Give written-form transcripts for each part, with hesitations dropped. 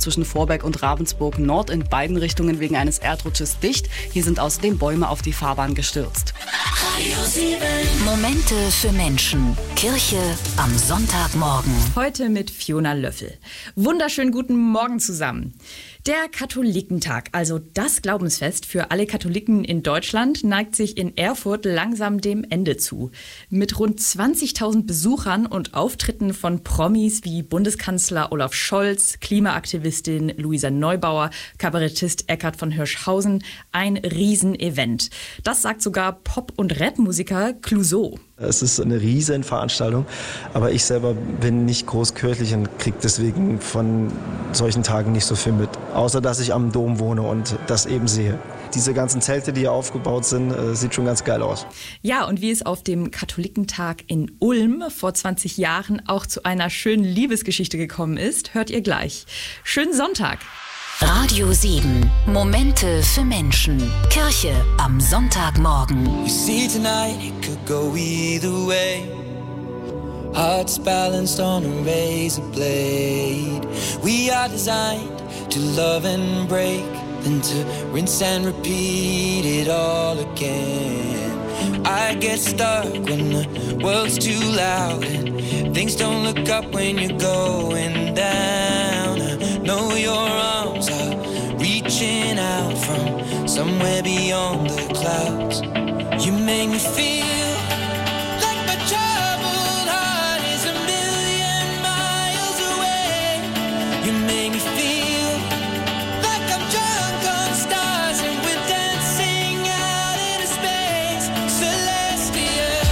zwischen Vorberg und Ravensburg Nord in beiden Richtungen wegen eines Erdrutsches dicht. Hier sind außerdem Bäume auf die Fahrbahn gestürzt. Momente für Menschen. Kirche am Sonntagmorgen. Heute mit Fiona Löffel. Wunderschönen guten Morgen zusammen. Der Katholikentag, also das Glaubensfest für alle Katholiken in Deutschland, neigt sich in Erfurt langsam dem Ende zu. Mit rund 20.000 Besuchern und Auftritten von Promis wie Bundeskanzler Olaf Scholz, Klimaaktivistin Luisa Neubauer, Kabarettist Eckhard von Hirschhausen, ein Riesenevent. Das sagt sogar Pop- und Rapmusiker Clouseau. Es ist eine Riesenveranstaltung, aber ich selber bin nicht großkirchlich und kriege deswegen von solchen Tagen nicht so viel mit. Außer, dass ich am Dom wohne und das eben sehe. Diese ganzen Zelte, die hier aufgebaut sind, sieht schon ganz geil aus. Ja, und wie es auf dem Katholikentag in Ulm vor 20 Jahren auch zu einer schönen Liebesgeschichte gekommen ist, hört ihr gleich. Schönen Sonntag! Radio 7. Momente für Menschen. Kirche am Sonntagmorgen. You see tonight it could go either way. Hearts balanced on a razor blade. We are designed to love and break, then to rinse and repeat it all again. I get stuck when the world's too loud and things don't look up when you're going down. I know your arms are reaching out from somewhere beyond the clouds. You make me feel like my troubled heart is a million miles away. You make me feel like I'm drunk on stars and we're dancing out into space, celestial.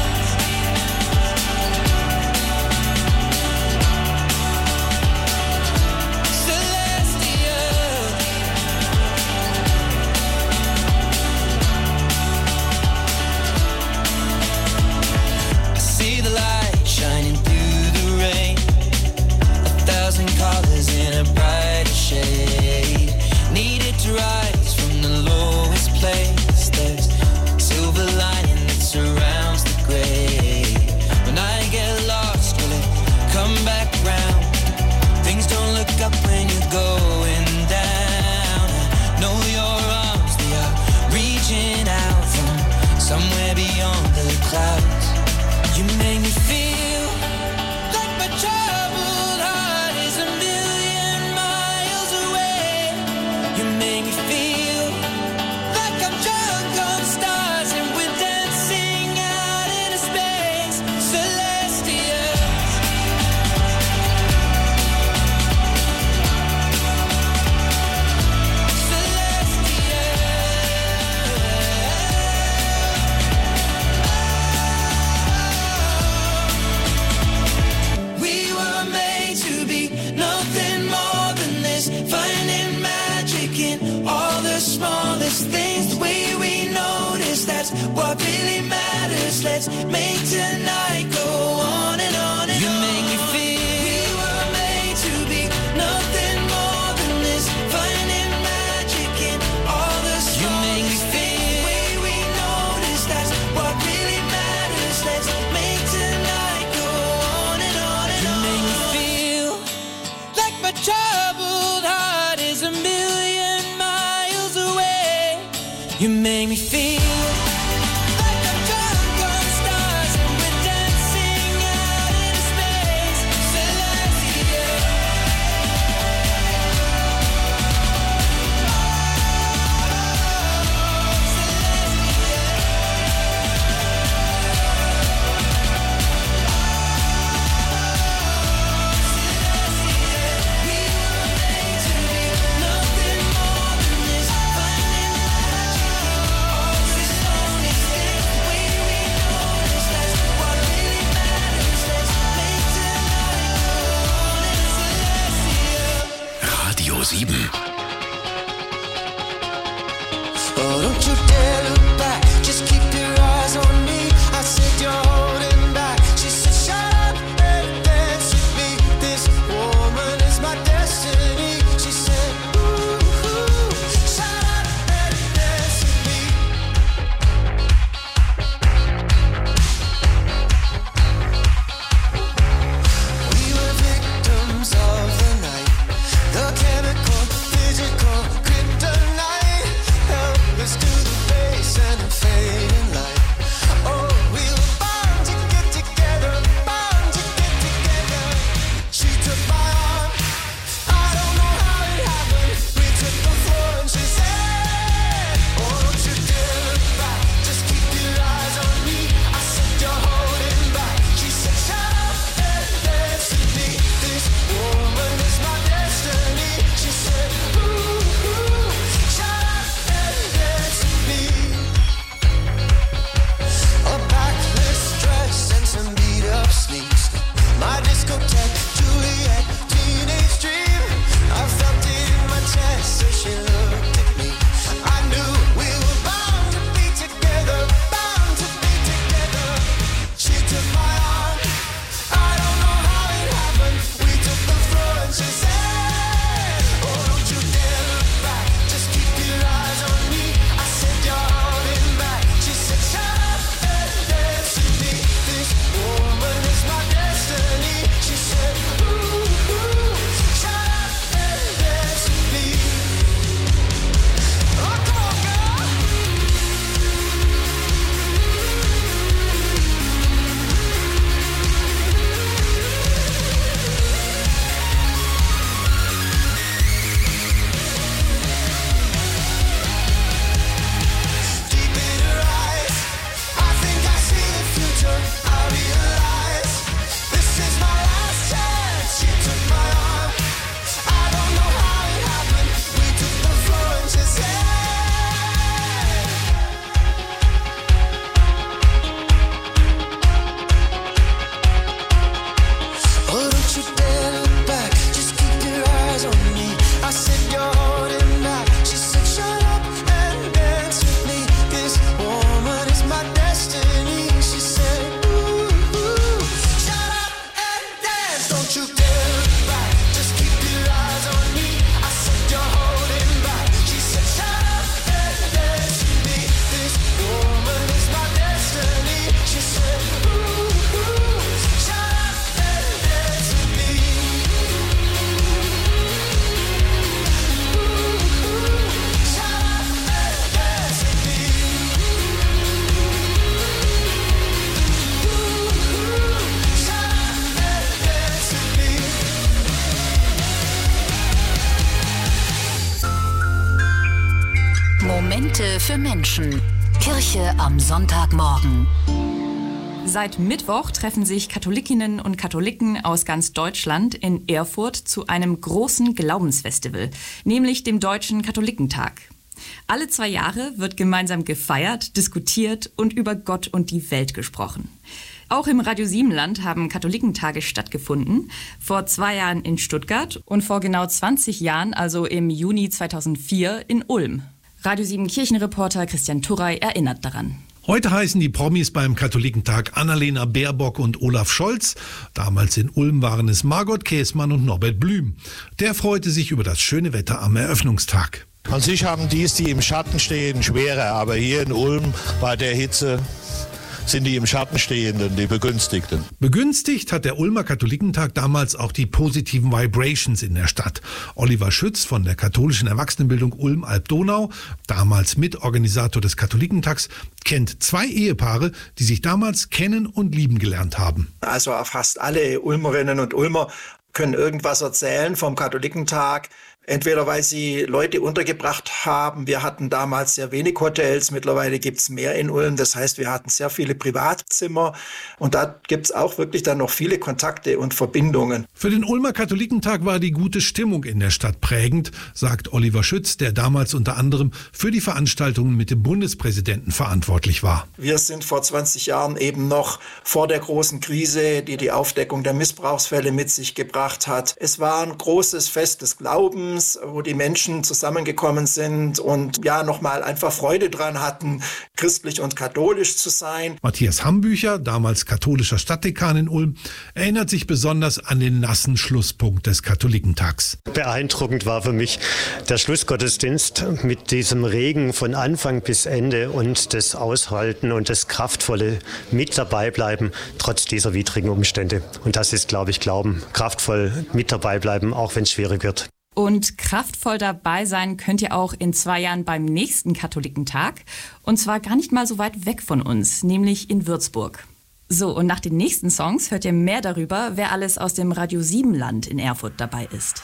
Colors in a brighter shade, needed to rise from the lowest place. There's silver lining that surrounds the gray. When I get lost, will it come back round? Things don't look up when you're going down. I know your arms, they are reaching out from somewhere beyond the clouds. You make me feel like my troubled heart is a million miles away. You make me feel like I'm drunk on stars and we're dancing out into space, celestial. We were made to be nothing more than this, finding magic in all the smallest things. The way we notice, that's what really matters. Let's make tonight go on and on and on. You make me feel we were made to be nothing more than this, finding magic in all the smallest things. You make me feel the way we notice, that's what really matters. Let's make tonight go on and on and on. You make me feel like my troubled heart is a million miles away. You make me feel like I'm drunk on stars and we're dancing out into space, celestial. We were made to be nothing more than this, finding magic in all the smallest things. The way we notice, that's what really matters. Let's make tonight go on and celestial. Radio 7. Oh, don't you dare look back, just keep your eyes on me. I said you're holding back. She said shut up and dance with me. This woman is my destiny. She said ooh, shut up and dance with me. We were victims of the night. The chemical Momente für Menschen. Kirche am Sonntagmorgen. Seit Mittwoch treffen sich Katholikinnen und Katholiken aus ganz Deutschland in Erfurt zu einem großen Glaubensfestival, nämlich dem Deutschen Katholikentag. Alle 2 Jahre wird gemeinsam gefeiert, diskutiert und über Gott und die Welt gesprochen. Auch im Radio Siebenland haben Katholikentage stattgefunden, vor 2 Jahren in Stuttgart und vor genau 20 Jahren, also im Juni 2004, in Ulm. Radio 7 Kirchenreporter Christian Turrey erinnert daran. Heute heißen die Promis beim Katholikentag Annalena Baerbock und Olaf Scholz. Damals in Ulm waren es Margot Käßmann und Norbert Blüm. Der freute sich über das schöne Wetter am Eröffnungstag. An sich haben die im Schatten stehen, schwerer, aber hier in Ulm bei der Hitze sind die im Schatten Stehenden, die Begünstigten. Begünstigt hat der Ulmer Katholikentag damals auch die positiven Vibrations in der Stadt. Oliver Schütz von der katholischen Erwachsenenbildung Ulm-Alb-Donau, damals Mitorganisator des Katholikentags, kennt 2 Ehepaare, die sich damals kennen und lieben gelernt haben. Also fast alle Ulmerinnen und Ulmer können irgendwas erzählen vom Katholikentag. Entweder weil sie Leute untergebracht haben. Wir hatten damals sehr wenig Hotels, mittlerweile gibt es mehr in Ulm. Das heißt, wir hatten sehr viele Privatzimmer und da gibt es auch wirklich dann noch viele Kontakte und Verbindungen. Für den Ulmer Katholikentag war die gute Stimmung in der Stadt prägend, sagt Oliver Schütz, der damals unter anderem für die Veranstaltungen mit dem Bundespräsidenten verantwortlich war. Wir sind vor 20 Jahren eben noch vor der großen Krise, die die Aufdeckung der Missbrauchsfälle mit sich gebracht hat. Es war ein großes Fest des Glaubens, wo die Menschen zusammengekommen sind und ja nochmal einfach Freude dran hatten, christlich und katholisch zu sein. Matthias Hambücher, damals katholischer Stadtdekan in Ulm, erinnert sich besonders an den nassen Schlusspunkt des Katholikentags. Beeindruckend war für mich der Schlussgottesdienst mit diesem Regen von Anfang bis Ende und das Aushalten und das kraftvolle mit dabei bleiben, trotz dieser widrigen Umstände. Und das ist, glaube ich, Glauben. Kraftvoll mit dabei bleiben, auch wenn es schwierig wird. Und kraftvoll dabei sein könnt ihr auch in 2 Jahren beim nächsten Katholikentag. Und zwar gar nicht mal so weit weg von uns, nämlich in Würzburg. So, und nach den nächsten Songs hört ihr mehr darüber, wer alles aus dem Radio Siebenland in Erfurt dabei ist.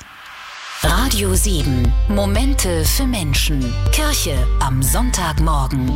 Radio 7. Momente für Menschen. Kirche am Sonntagmorgen.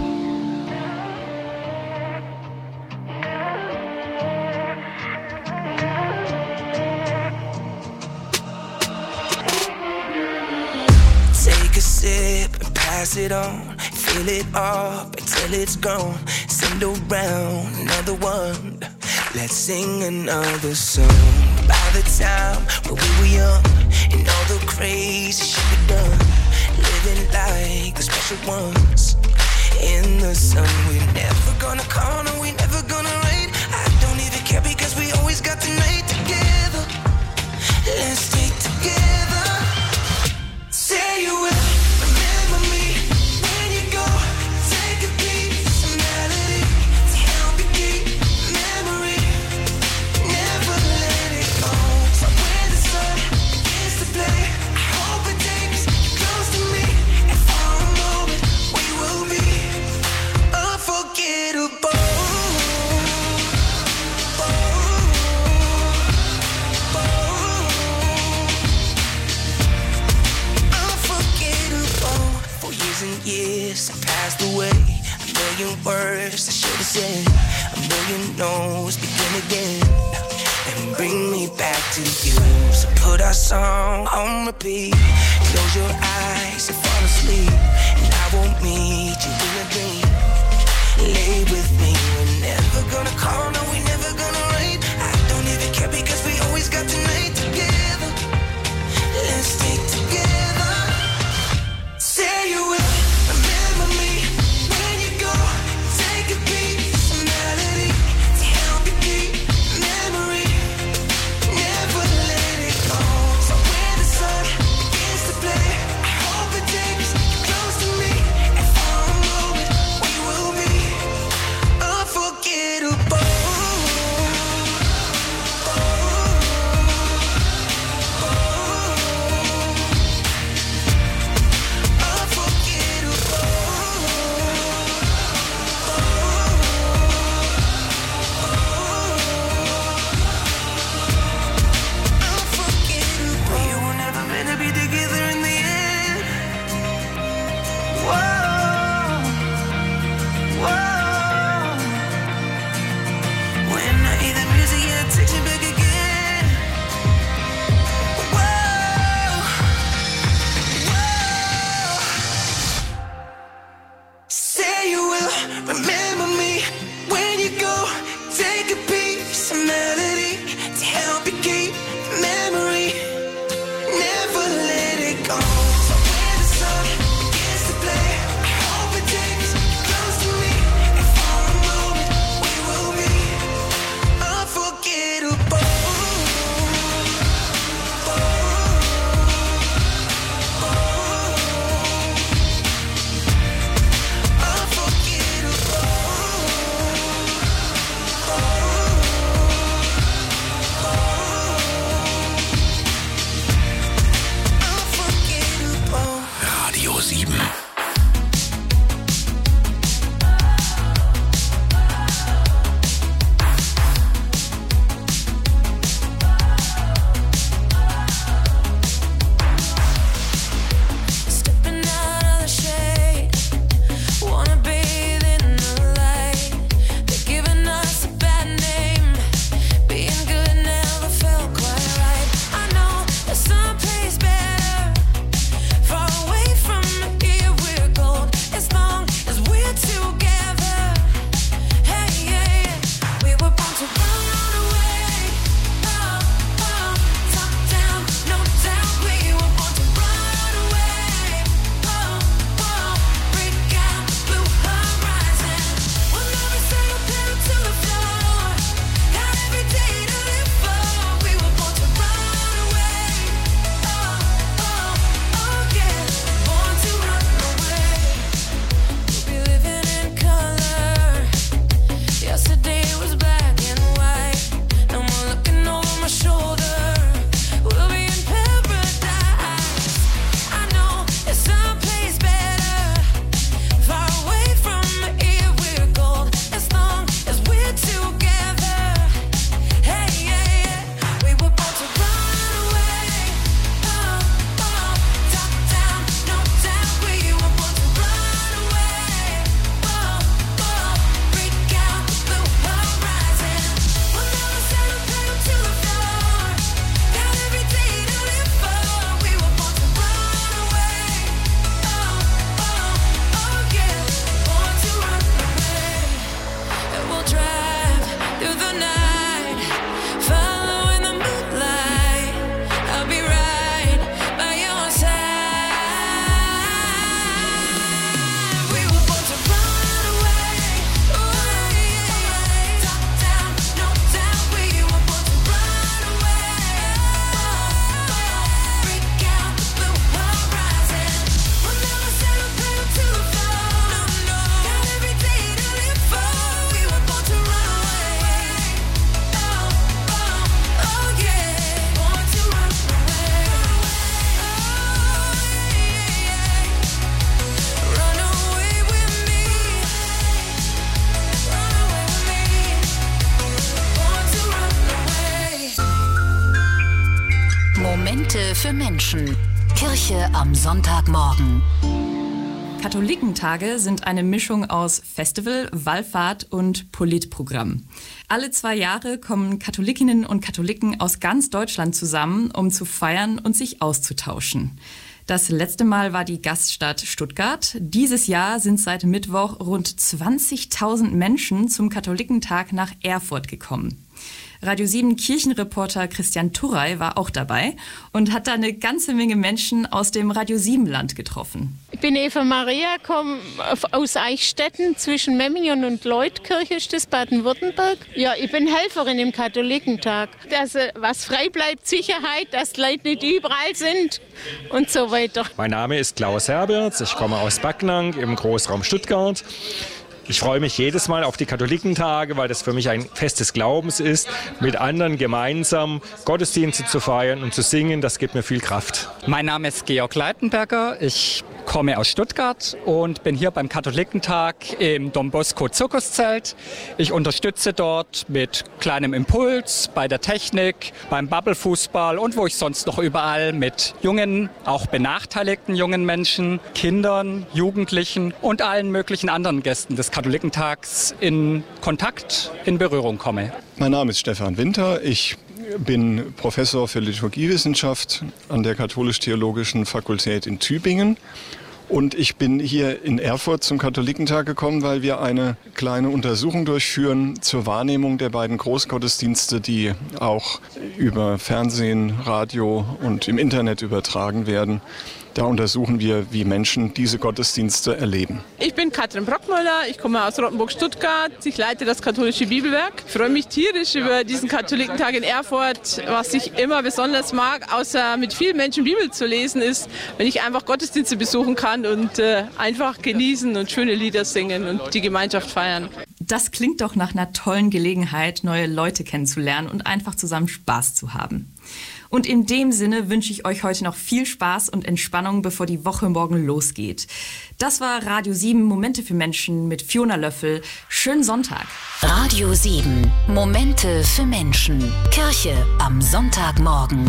Take a sip and pass it on. Fill it up until it's gone. Send around another one. Let's sing another song. By the time when we were young and all the crazy shit we done, living like the special ones. In the sun, we're never gonna call, no, we never gonna rain. I don't even care because we always got the night together. Let's stay together. Say you will remember me when you go. Take a piece of melody to help you keep memory. Never let it go. So when the sun begins to play, I hope it takes you close to me. And for a moment we will be unforgettable. And years have passed away. A million words I should have said. A million no's begin again and bring me back to you. So put our song on repeat. Close your eyes and fall asleep, and I won't meet you in a dream. Lay with me. We're never gonna call, no, we never gonna rain. I don't even care because we always got the night together. Let's stay together. Say you will. Radio 7. Momente für Menschen. Kirche am Sonntagmorgen. Katholikentage sind eine Mischung aus Festival, Wallfahrt und Politprogramm. Alle 2 Jahre kommen Katholikinnen und Katholiken aus ganz Deutschland zusammen, um zu feiern und sich auszutauschen. Das letzte Mal war die Gaststadt Stuttgart. Dieses Jahr sind seit Mittwoch rund 20.000 Menschen zum Katholikentag nach Erfurt gekommen. Radio 7 Kirchenreporter Christian Turrey war auch dabei und hat da eine ganze Menge Menschen aus dem Radio 7 Land getroffen. Ich bin Eva Maria, komme aus Eichstätten zwischen Memmingen und Leutkirche, ist das Baden-Württemberg. Ja, ich bin Helferin im Katholikentag. Dass was frei bleibt, Sicherheit, dass die Leute nicht überall sind und so weiter. Mein Name ist Klaus Herberts, ich komme aus Backnang im Großraum Stuttgart. Ich freue mich jedes Mal auf die Katholikentage, weil das für mich ein Fest des Glaubens ist, mit anderen gemeinsam Gottesdienste zu feiern und zu singen. Das gibt mir viel Kraft. Mein Name ist Georg Leitenberger. Ich komme aus Stuttgart und bin hier beim Katholikentag im Don Bosco Zirkuszelt. Ich unterstütze dort mit kleinem Impuls bei der Technik, beim Bubblefußball und wo ich sonst noch überall mit jungen, auch benachteiligten jungen Menschen, Kindern, Jugendlichen und allen möglichen anderen Gästen des Katholikentags in Kontakt, in Berührung komme. Mein Name ist Stefan Winter. Ich bin Professor für Liturgiewissenschaft an der Katholisch-Theologischen Fakultät in Tübingen. Und ich bin hier in Erfurt zum Katholikentag gekommen, weil wir eine kleine Untersuchung durchführen zur Wahrnehmung der beiden Großgottesdienste, die auch über Fernsehen, Radio und im Internet übertragen werden. Da untersuchen wir, wie Menschen diese Gottesdienste erleben. Ich bin Katrin Brockmüller, ich komme aus Rottenburg-Stuttgart. Ich leite das katholische Bibelwerk. Ich freue mich tierisch über diesen Katholikentag in Erfurt. Was ich immer besonders mag, außer mit vielen Menschen Bibel zu lesen, ist, wenn ich einfach Gottesdienste besuchen kann und einfach genießen und schöne Lieder singen und die Gemeinschaft feiern. Das klingt doch nach einer tollen Gelegenheit, neue Leute kennenzulernen und einfach zusammen Spaß zu haben. Und in dem Sinne wünsche ich euch heute noch viel Spaß und Entspannung, bevor die Woche morgen losgeht. Das war Radio 7 Momente für Menschen mit Fiona Löffel. Schönen Sonntag. Radio 7 Momente für Menschen. Kirche am Sonntagmorgen.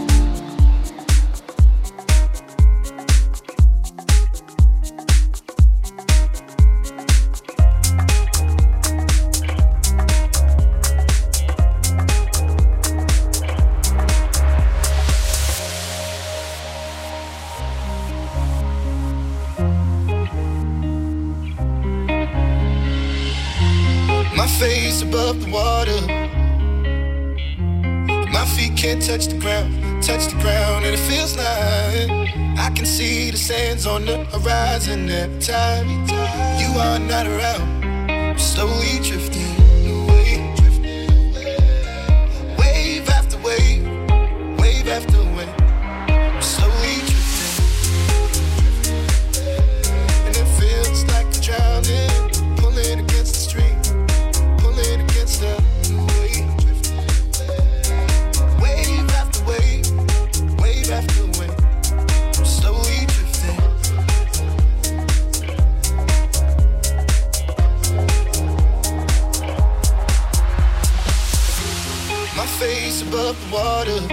Face above the water, my feet can't touch the ground, and it feels like I can see the sands on the horizon every time you are not around. I'm slowly drifting away, wave after wave, wave after wave. I'm slowly drifting, and it feels like I'm drowning, pulling against the stream. Wave after wave, wave after wave, I'm slowly drifting. My face above the water,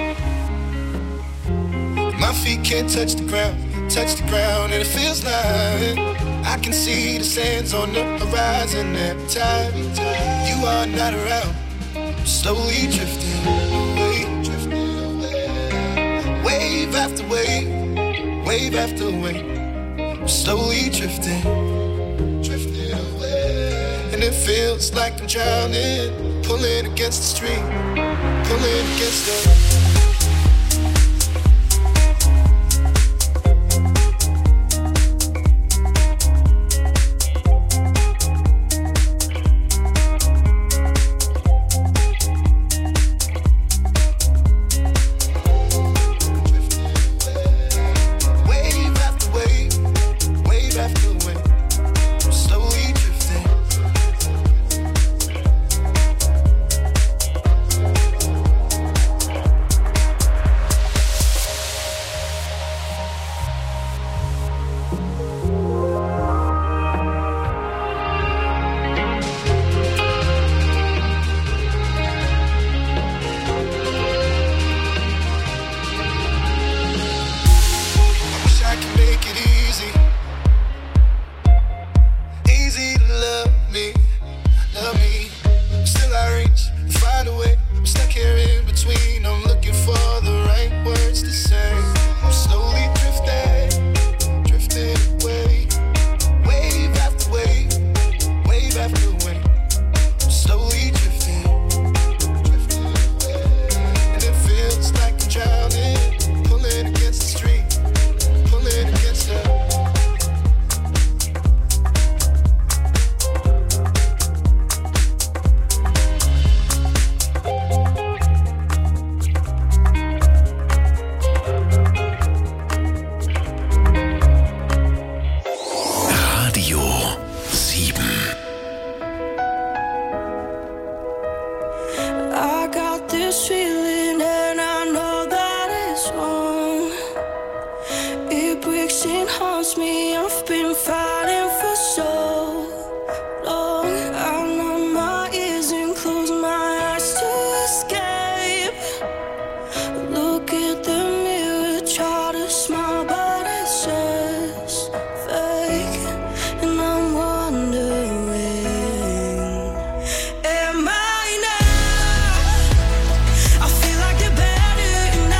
my feet can't touch the ground, and it feels like I can see the sands on the horizon every time you are not around. I'm slowly drifting away, wave after wave, wave after wave. I'm slowly drifting away, and it feels like I'm drowning, pulling against the stream, pulling against the.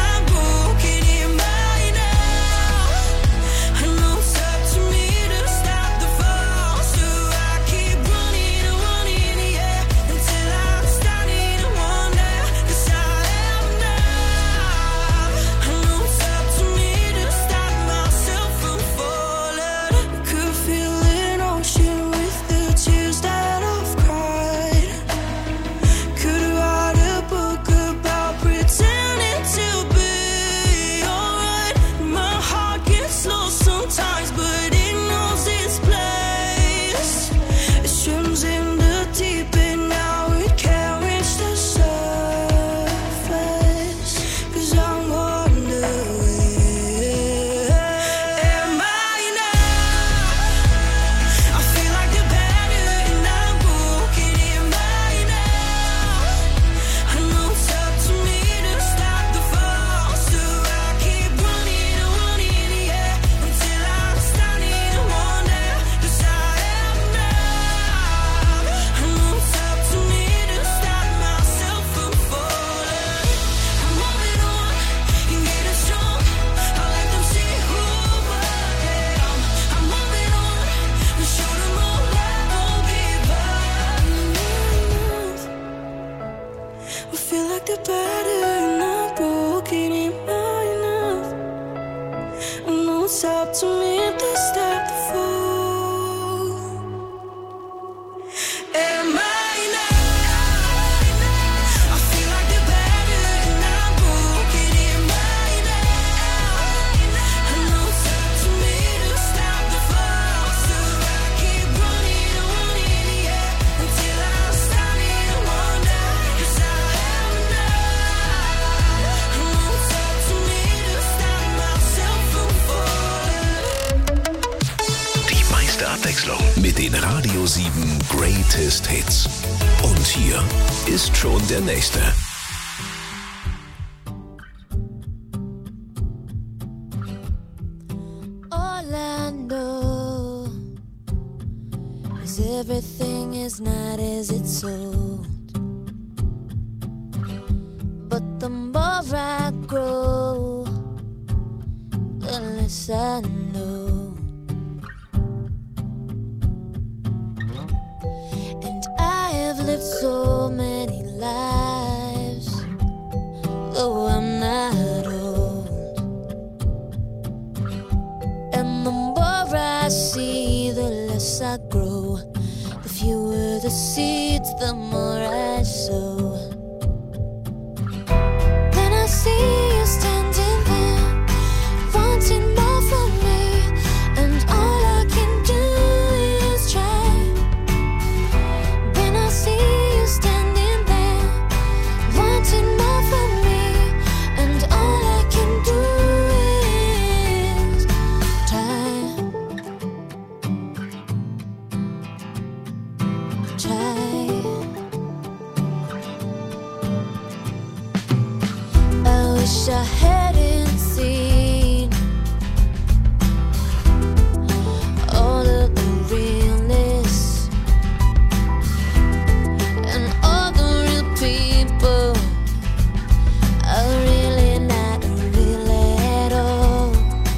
I know it's up to me to stop. up to me to stop the fall. Am I Abwechslung mit den Radio 7 Greatest Hits. Und hier ist schon der nächste. All I know is everything is not as it's sold. But the more I grow, the less I know. I've lived so many lives, though I'm not old. And the more I see, the less I grow. The fewer the seeds, the more I sow. Then I see you standing there, wanting more from me, and all I can do is try. Standing there, wanting more from me, and all I can do is try. I wish I hadn't seen all of the realness and all the real people are really not real at all.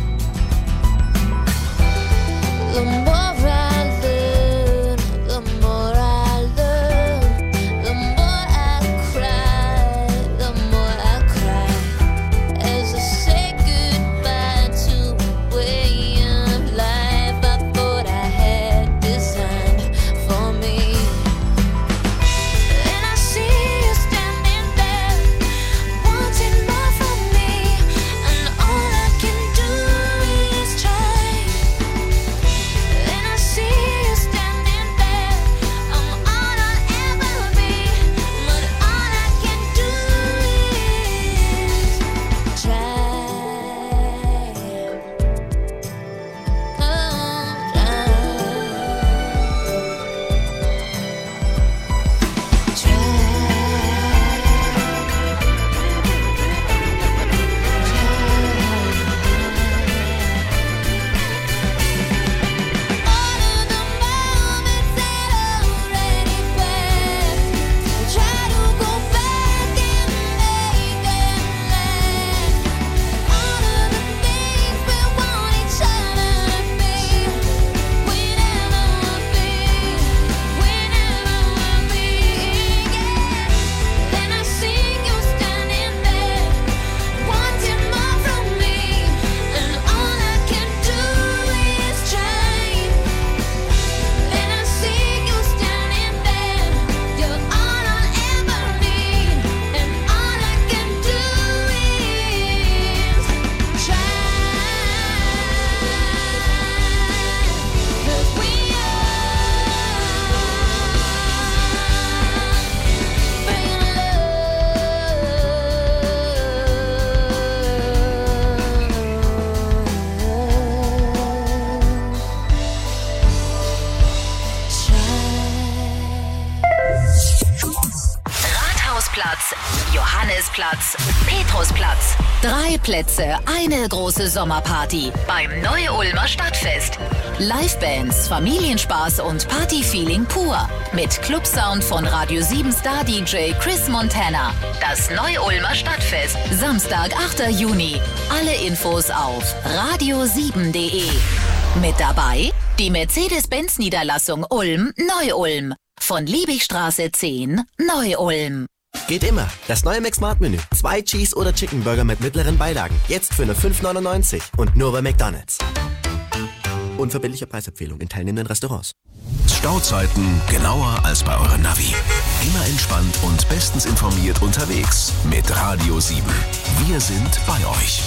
The more I learn, the more I learn, the more I cry, the more I cry, as I say goodbye to a way of life I thought I had designed for me. And I see you standing there, wanting more from me, and all I can do is try. And I see you standing there, I'm all I'll ever be, but all I can do is try. Rathausplatz, Johannesplatz, Petrusplatz. 3 Plätze, eine große Sommerparty beim Neu-Ulmer Stadtfest. Livebands, Familienspaß und Partyfeeling pur. Mit Clubsound von Radio 7 Star DJ Chris Montana. Das Neu-Ulmer Stadtfest, Samstag, 8. Juni. Alle Infos auf radio7.de. Mit dabei die Mercedes-Benz-Niederlassung Ulm, Neu-Ulm. Von Liebigstraße 10, Neu-Ulm. Geht immer. Das neue McSmart-Menü. 2 Cheese- oder Chicken-Burger mit mittleren Beilagen. Jetzt für nur 5,99 und nur bei McDonald's. Unverbindliche Preisempfehlung in teilnehmenden Restaurants. Stauzeiten genauer als bei eurem Navi. Immer entspannt und bestens informiert unterwegs mit Radio 7. Wir sind bei euch.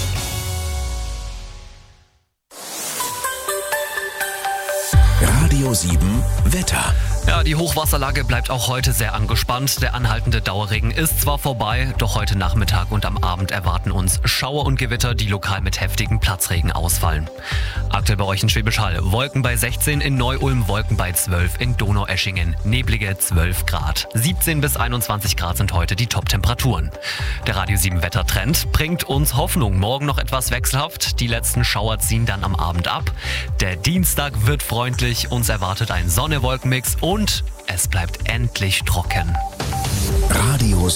Radio 7 Wetter. Ja, die Hochwasserlage bleibt auch heute sehr angespannt. Der anhaltende Dauerregen ist zwar vorbei, doch heute Nachmittag und am Abend erwarten uns Schauer und Gewitter, die lokal mit heftigen Platzregen ausfallen. Aktuell bei euch in Schwäbisch Hall. Wolken bei 16 in Neu-Ulm, Wolken bei 12 in Donaueschingen. Neblige 12 Grad. 17 bis 21 Grad sind heute die Top-Temperaturen. Der Radio 7 Wettertrend bringt uns Hoffnung. Morgen noch etwas wechselhaft. Die letzten Schauer ziehen dann am Abend ab. Der Dienstag wird freundlich. Uns erwartet ein Sonne-Wolkenmix und es bleibt endlich trocken. Radio